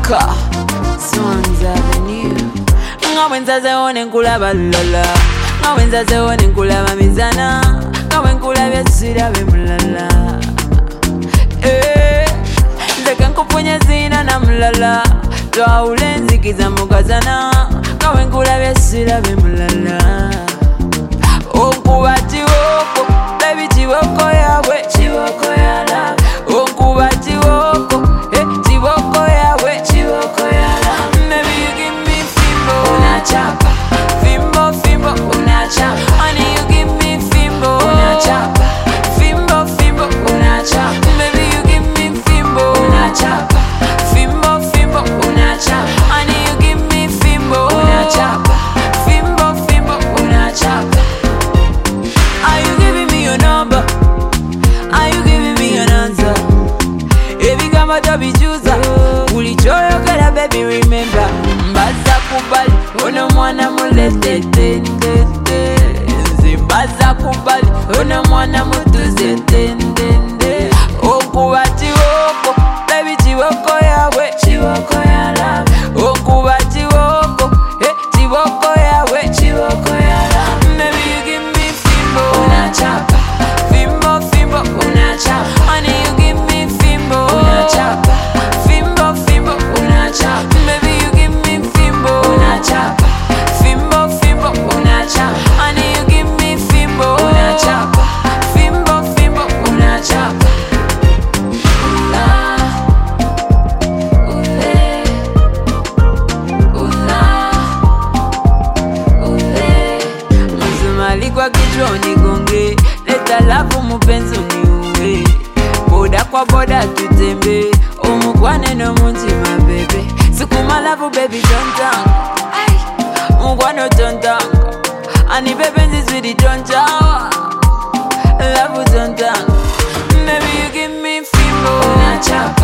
Ka Swans Avenue. Ngawenza zeone nkulaba lala, ngawenza zeone nkulaba mizana, ngawenkula byesira bemulala. Nzeka nkupunye zina na mulala, twawule nzikiza mugazana, ngawenkula byesira bemulala. Onkuba chiwoko, baby chiwoko yawe, chiwoko ya love. Onkuba chiwoko, chiwoko yawe, chiwoko ya love. Maybe you give me fimbo, unachapa. Fimbo, fimbo, unachapa. Honey, you give me fimbo, unachapa. Fimbo, fimbo, unachapa. Maybe you give me fimbo, unachapa. Fimbo, fimbo, unachapa. Honey, you give me fimbo, unachapa. Fimbo, fimbo, unachapa. Are you giving me your number? Are you giving me an answer? Every kama tabijuza, ulichoyokera baby remember. Mbaza kubali, una mwana mulete tende. Mbaza kubali, una mwana mutuze tende. Onkuba chiwoko, baby chiwoko yawe, chiwoko ya love. Onkuba chiwoko, chiwoko yawe, chiwoko ya love. Maybe you give me fimbo, unachapa. Fimbo, fimbo, unachapa. Honey, you give me fimbo, unachapa. Fimbo, fimbo, unachapa. Maybe you give me fimbo, unachapa. Fimbo, fimbo, unachapa. Honey, you give me fimbo, unachapa. Fimbo, fimbo, unachapa. Kwa kichwa unigonge, leta lafu mupenzi uniue. Boda kwa boda tutembe, umukwane no muntima bebe. Sukuma lafu baby tontang, mukwane tontang. Ani bebe nzizwidi tontang, lafu tontang. Maybe you give me fimbo, unachapa.